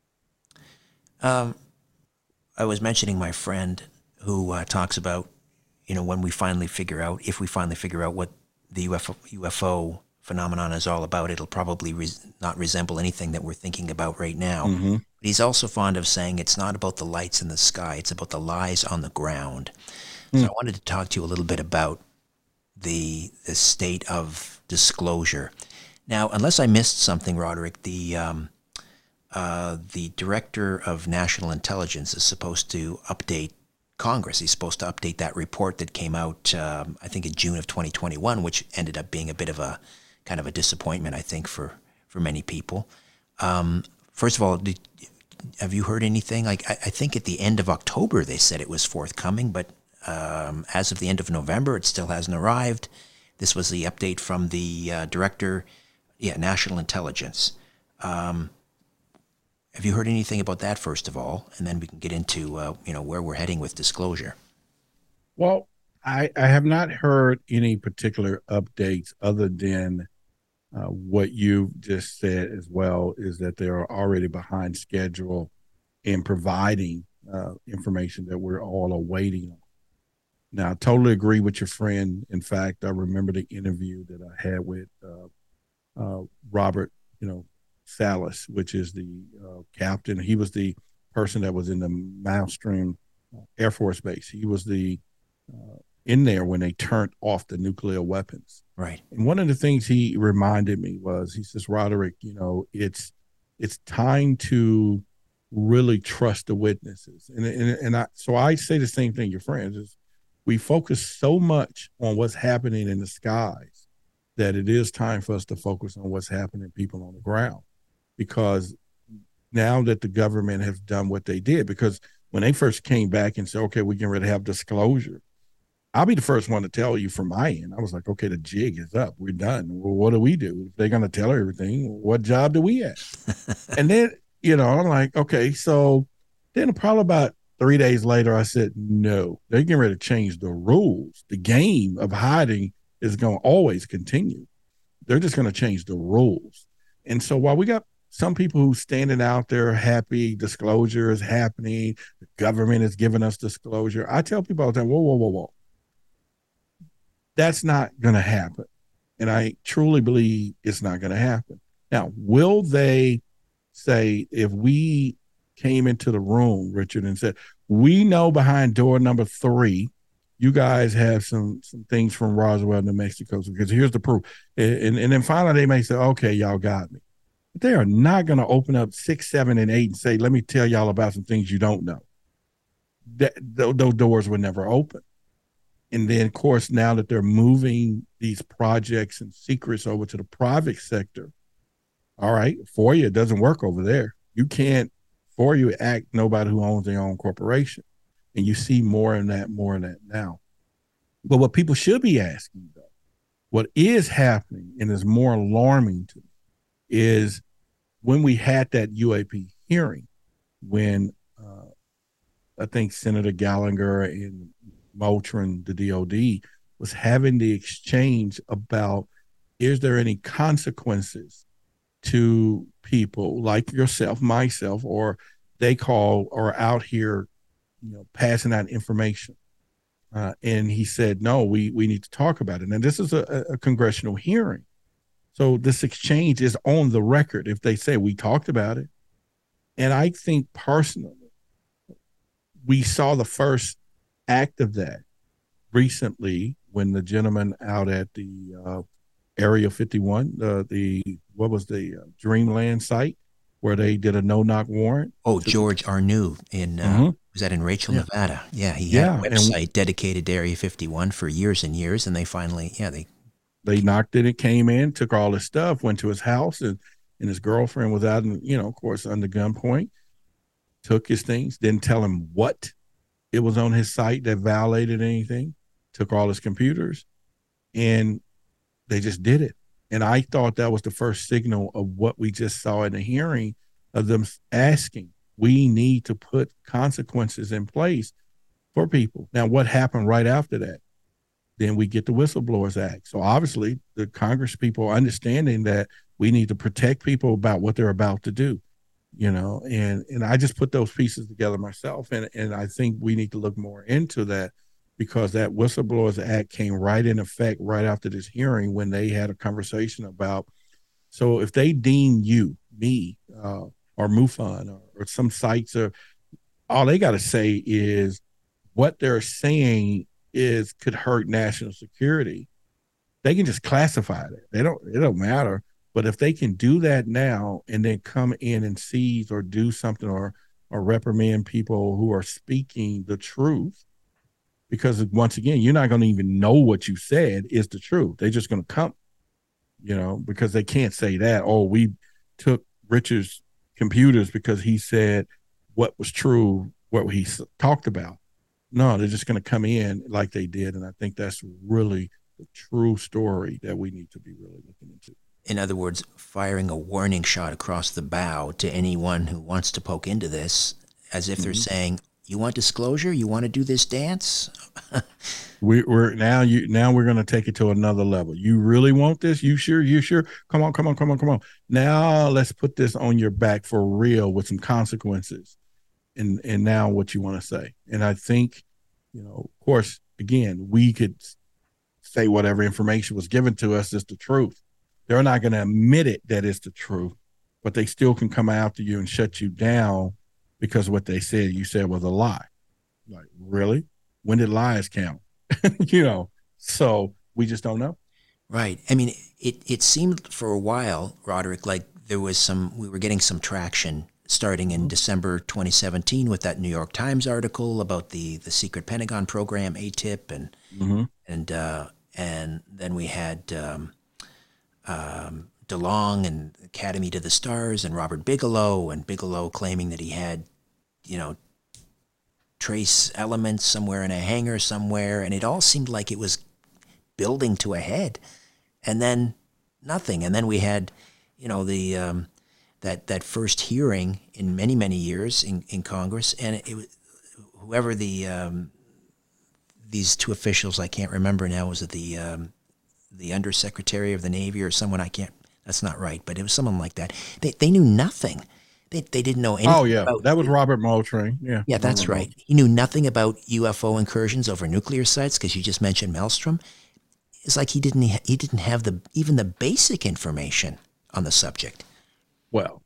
Speaker 1: Um, I was mentioning my friend who uh, talks about, you know, when we finally figure out, if we finally figure out what the U F O, U F O phenomenon is all about, it'll probably res- not resemble anything that we're thinking about right now. Mm-hmm. But he's also fond of saying it's not about the lights in the sky, it's about the lies on the ground. Mm. So I wanted to talk to you a little bit about the, the state of disclosure. Now, unless I missed something, Roderick, the um, uh, the Director of National Intelligence is supposed to update Congress. He's supposed to update that report that came out, um, I think, in June of twenty twenty-one, which ended up being a bit of a kind of a disappointment, I think, for, for many people. Um, first of all, did, have you heard anything? Like, I, I think at the end of October they said it was forthcoming, but um, as of the end of November, it still hasn't arrived. This was the update from the uh, Director, yeah, National Intelligence. Um, Have you heard anything about that, first of all, and then we can get into uh, you know where we're heading with disclosure?
Speaker 4: Well, I, I have not heard any particular updates other than uh, what you just said as well, is that they are already behind schedule in providing uh, information that we're all awaiting on. Now, I totally agree with your friend. In fact, I remember the interview that I had with uh, uh, Robert, you know, Salas, which is the uh, captain. He was the person that was in the Malmstrom Air Force Base. He was the uh, in there when they turned off the nuclear weapons.
Speaker 1: Right.
Speaker 4: And one of the things he reminded me was, he says, Roderick, you know, it's it's time to really trust the witnesses. And and, and I so I say the same thing, your friends, is we focus so much on what's happening in the skies that it is time for us to focus on what's happening to people on the ground. Because now that the government has done what they did, because when they first came back and said, okay, we can really have disclosure, I'll be the first one to tell you from my end. I was like, okay, the jig is up. We're done. Well, what do we do? If they're going to tell her everything, what job do we have? And then, you know, I'm like, okay, so then probably about three days later, I said, no, they're getting ready to change the rules. The game of hiding is going to always continue. They're just going to change the rules. And so while we got some people who standing out there happy, disclosure is happening, the government is giving us disclosure, I tell people all the time, whoa, whoa, whoa, whoa. That's not going to happen. And I truly believe it's not going to happen. Now, will they say, if we came into the room, Richard, and said, we know behind door number three, you guys have some some things from Roswell, New Mexico, because here's the proof. And, and then finally they may say, okay, y'all got me. But they are not going to open up six, seven, and eight and say, let me tell y'all about some things you don't know. That, those doors were never open. And then, of course, now that they're moving these projects and secrets over to the private sector, all right, for you, it doesn't work over there. You can't, for you, act nobody who owns their own corporation. And you see more of that, more of that now. But what people should be asking, though, what is happening and is more alarming to me is when we had that U A P hearing, when uh, I think Senator Gallagher and Moultrie, the D O D, was having the exchange about, is there any consequences to people like yourself, myself, or they call or out here, you know, passing out information. Uh, and he said, no, we we need to talk about it. And this is a, a congressional hearing. So this exchange is on the record if they say we talked about it. And I think personally, we saw the first act of that recently when the gentleman out at the uh, Area fifty-one, uh, the what was the uh, Dreamland site where they did a no-knock warrant.
Speaker 1: Oh, George Arnoux in, uh,
Speaker 4: mm-hmm.
Speaker 1: was that in Rachel, yeah. Nevada? Yeah, he
Speaker 4: yeah,
Speaker 1: had a website dedicated to Area fifty-one for years and years, and they finally, yeah, they...
Speaker 4: They knocked it, it came in, took all his stuff, went to his house, and, and his girlfriend was out, and, you know, of course, under gunpoint, took his things, didn't tell him what it was on his site that violated anything, took all his computers, and they just did it. And I thought that was the first signal of what we just saw in the hearing of them asking, we need to put consequences in place for people. Now, what happened right after that? Then we get the Whistleblowers Act. So obviously the Congress people are understanding that we need to protect people about what they're about to do, you know, and, and I just put those pieces together myself. And, and I think we need to look more into that, because that Whistleblowers Act came right in effect right after this hearing when they had a conversation about, so if they deem you, me, uh, or MUFON or, or some sites, or all they got to say is what they're saying is could hurt national security. They can just classify it. They don't, it don't matter. But if they can do that now and then come in and seize or do something or, or reprimand people who are speaking the truth, because once again, you're not going to even know what you said is the truth. They're just going to come, you know, because they can't say that, oh, we took Richard's computers because he said what was true, what he talked about. No, they're just going to come in like they did. And I think that's really the true story that we need to be really looking into.
Speaker 1: In other words, firing a warning shot across the bow to anyone who wants to poke into this, as if they're mm-hmm. saying, you want disclosure? You want to do this dance?
Speaker 4: we, we're now you now we're going to take it to another level. You really want this? You sure? You sure? Come on, come on, come on, come on. Now let's put this on your back for real with some consequences. and and now what you want to say. And I think, you know, of course, again, we could say whatever information was given to us is the truth. They're not going to admit it that it's the truth, but they still can come after you and shut you down because what they said you said was a lie. Like, really? When did lies count? You know, so we just don't know.
Speaker 1: Right. I mean, it, it seemed for a while, Roderick, like there was some, we were getting some traction starting in December twenty seventeen with that New York Times article about the, the secret Pentagon program, A T I P, and
Speaker 4: Mm-hmm.
Speaker 1: and uh, and then we had um, um, DeLong and Academy to the Stars and Robert Bigelow, and Bigelow claiming that he had, you know, trace elements somewhere in a hangar somewhere, and it all seemed like it was building to a head, and then nothing. And then we had, you know, the um, that that first hearing in many many years in, in Congress, and it, it was whoever the um, these two officials, I can't remember now, was it the um, the Undersecretary of the Navy or someone, I can't, that's not right, but it was someone like that. They they knew nothing. They they didn't know anything.
Speaker 4: Oh yeah,
Speaker 1: about,
Speaker 4: that was Robert Moultrie. Yeah,
Speaker 1: yeah, that's
Speaker 4: Robert
Speaker 1: right.
Speaker 4: Moultrie.
Speaker 1: He knew nothing about U F O incursions over nuclear sites because you just mentioned Maelstrom. It's like he didn't he didn't have the even the basic information on the subject.
Speaker 4: Well,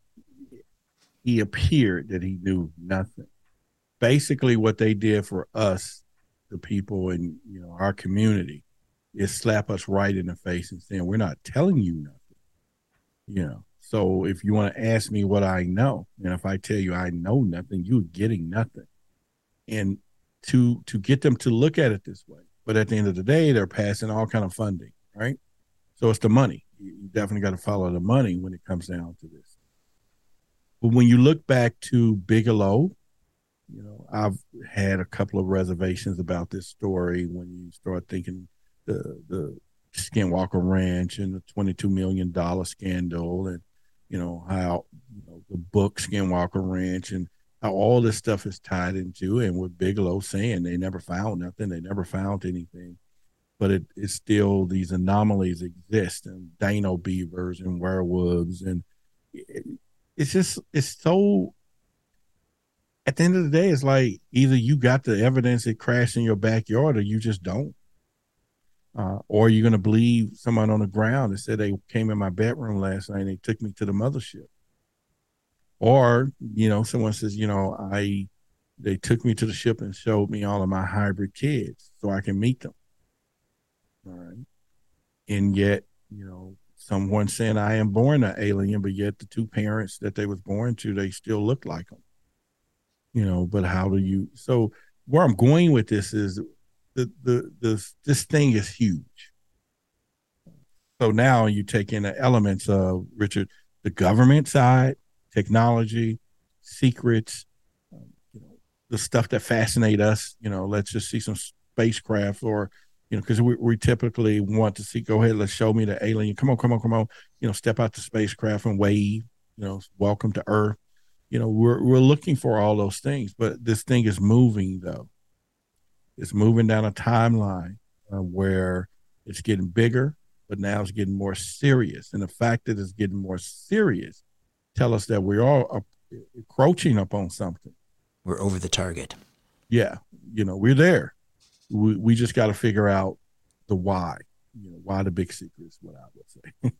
Speaker 4: he appeared that he knew nothing. Basically, what they did for us, the people in, you know, our community, is slap us right in the face and saying, we're not telling you nothing. You know, so if you want to ask me what I know, and if I tell you I know nothing, you're getting nothing. And to to get them to look at it this way, but at the end of the day, they're passing all kind of funding, right? So it's the money. You definitely got to follow the money when it comes down to this. But when you look back to Bigelow, you know, I've had a couple of reservations about this story when you start thinking the the Skinwalker Ranch and the twenty-two million dollars scandal, and, you know, how, you know, the book Skinwalker Ranch and how all this stuff is tied into, and with Bigelow saying they never found nothing, they never found anything. But it, it's still, these anomalies exist, and dino beavers and werewolves. And it, it's just, it's so, at the end of the day, it's like either you got the evidence it crashed in your backyard or you just don't. Uh, or you're going to believe someone on the ground that said they came in my bedroom last night and they took me to the mothership. Or, you know, someone says, you know, I, they took me to the ship and showed me all of my hybrid kids so I can meet them. All right. And yet, you know, someone saying I am born an alien, but yet the two parents that they was born to, they still look like them. You know, but how do you, so where I'm going with this is the, the, the, this thing is huge. So now you take in the elements of, Richard, the government side, technology, secrets, um, you know, the stuff that fascinate us. You know, let's just see some spacecraft, or, you know, because we, we typically want to see, go ahead, let's show me the alien. Come on, come on, come on. You know, step out the spacecraft and wave, you know, welcome to Earth. You know, we're we're looking for all those things, but this thing is moving, though. It's moving down a timeline uh, where it's getting bigger, but now it's getting more serious. And the fact that it's getting more serious tell us that we're all uh, encroaching upon something.
Speaker 1: We're over the target.
Speaker 4: Yeah, you know, we're there. We we just got to figure out the why. You know, why the big secret is what I would say.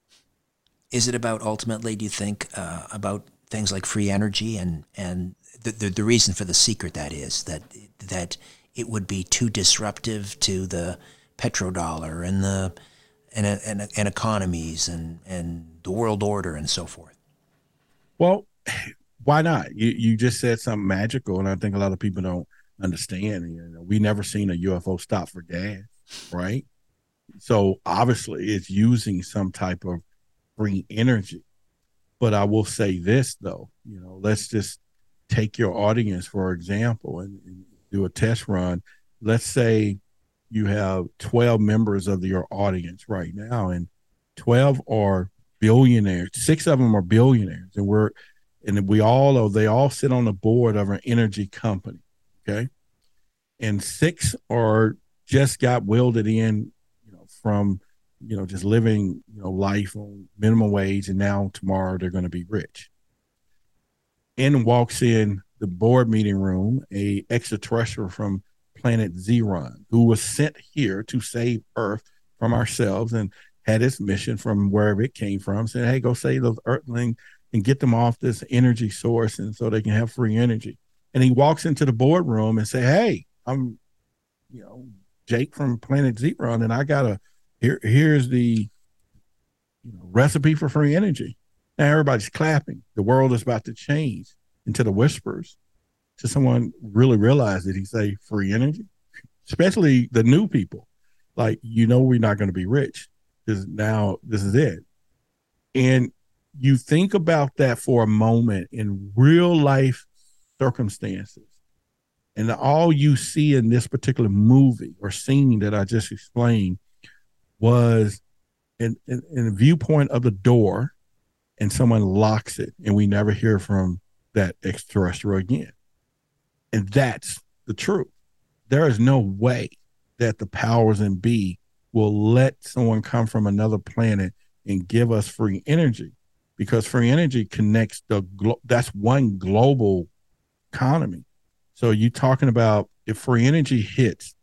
Speaker 1: Is it about, ultimately, do you think, uh, about things like free energy and and the, the the reason for the secret, that is that that it would be too disruptive to the petrodollar and the and and, and economies and and the world order and so forth?
Speaker 4: Well, why not? You you just said something magical, and I think a lot of people don't understand. You know, we never seen a U F O stop for gas, right? So obviously, it's using some type of free energy. But I will say this, though, you know, let's just take your audience, for example, and, and do a test run. Let's say you have twelve members of your audience right now, and twelve are billionaires. Six of them are billionaires, and we're, and we all are, they all sit on the board of an energy company. Okay. And six are just got welded in, you know, from, you know, just living, you know, life on minimum wage, and now tomorrow they're going to be rich. In walks in the board meeting room a extraterrestrial from planet Zeron who was sent here to save Earth from ourselves and had its mission from wherever it came from, said, hey, go save those Earthlings and get them off this energy source and so they can have free energy. And he walks into the boardroom and say, hey, I'm, you know, Jake from planet Zeron, and I got a, here, here's the you know, recipe for free energy. Now everybody's clapping. The world is about to change into the whispers. To someone really realize that he say free energy, especially the new people. Like, you know, we're not going to be rich. This now, this is it. And you think about that for a moment in real life circumstances. And all you see in this particular movie or scene that I just explained was in, in, in the viewpoint of the door, and someone locks it, and we never hear from that extraterrestrial again. And that's the truth. There is no way that the powers in be will let someone come from another planet and give us free energy, because free energy connects the, glo- that's one global economy. So you're talking about if free energy hits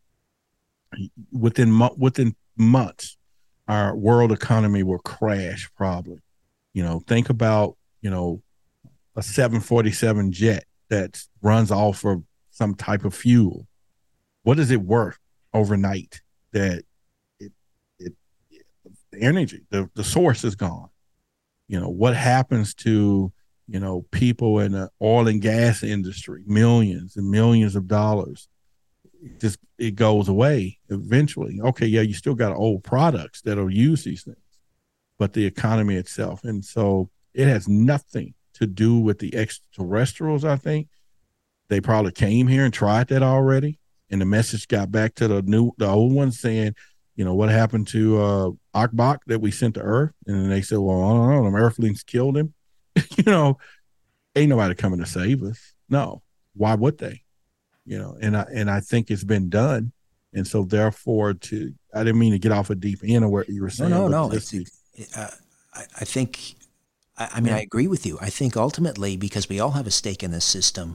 Speaker 4: within, mo- within months, our world economy will crash probably. You know, think about, you know, a seven forty-seven jet that runs off of some type of fuel. What is it worth overnight that it, it, it the energy, the, the source is gone? You know, what happens to, you know, people in the oil and gas industry, millions and millions of dollars? It just, it goes away eventually. Okay, yeah, you still got old products that'll use these things, but the economy itself. And so it has nothing to do with the extraterrestrials, I think. They probably came here and tried that already. And the message got back to the new, the old ones saying, you know, what happened to uh, Akbach that we sent to Earth? And then they said, well, I don't know, the Earthlings killed him. You know, ain't nobody coming to save us. No. Why would they? You know, and I, and I think it's been done. And so therefore to, I didn't mean to get off a deep end of what you were saying.
Speaker 1: No, no, no.
Speaker 4: It's,
Speaker 1: uh, I, I think, I, I mean, yeah. I agree with you. I think ultimately, because we all have a stake in this system,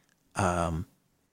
Speaker 1: um,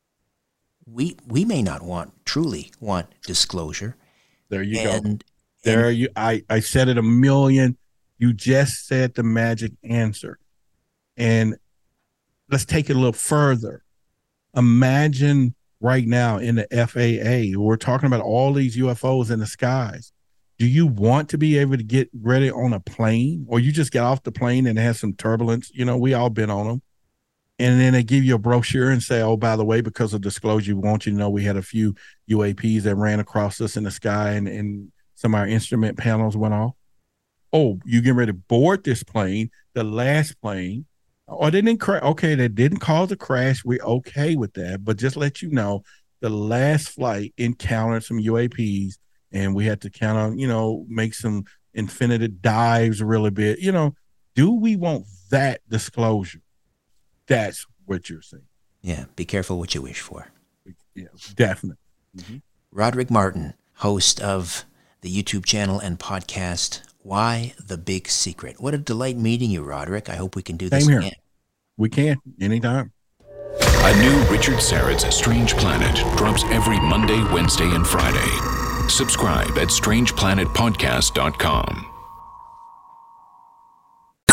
Speaker 1: we we may not want, truly want disclosure.
Speaker 4: There you
Speaker 1: and,
Speaker 4: go. There
Speaker 1: and,
Speaker 4: you, I, I said it a million. You just said the magic answer. And let's take it a little further. Imagine right now in the F A A, we're talking about all these U F Os in the skies. Do you want to be able to get ready on a plane, or you just get off the plane and it has some turbulence? You know, we all been on them. And then they give you a brochure and say, oh, by the way, because of disclosure, we want you to know we had a few U A Ps that ran across us in the sky, and, and some of our instrument panels went off. Oh, you getting ready to board this plane, the last plane. Or they didn't crash. Okay, they didn't cause a crash. We're okay with that. But just let you know, the last flight encountered some U A Ps, and we had to kind of, you know, make some infinity dives really bit. You know, do we want that disclosure? That's what you're saying.
Speaker 1: Yeah, be careful what you wish for.
Speaker 4: Yeah, definitely. Mm-hmm.
Speaker 1: Roderick Martin, host of the YouTube channel and podcast, Why the Big Secret. What a delight meeting you, Roderick. I hope we can do this
Speaker 4: Same here.
Speaker 1: again.
Speaker 4: We can, anytime.
Speaker 3: A new Richard Syrett's Strange Planet drops every Monday, Wednesday, and Friday. Subscribe at strange planet podcast dot com.